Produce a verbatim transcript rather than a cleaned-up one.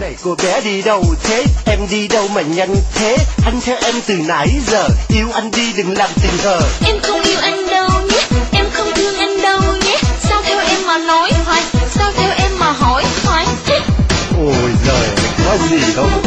Này cô bé đi đâu thế? Em đi đâu mà nhanh thế? Anh theo em từ nãy giờ. Yêu anh đi đừng làm tình hờ. Em không yêu anh đâu nhé, em không thương anh đâu nhé. Sao theo em mà nói hoài, sao theo em mà hỏi hoài. Ôi giời, có gì đâu.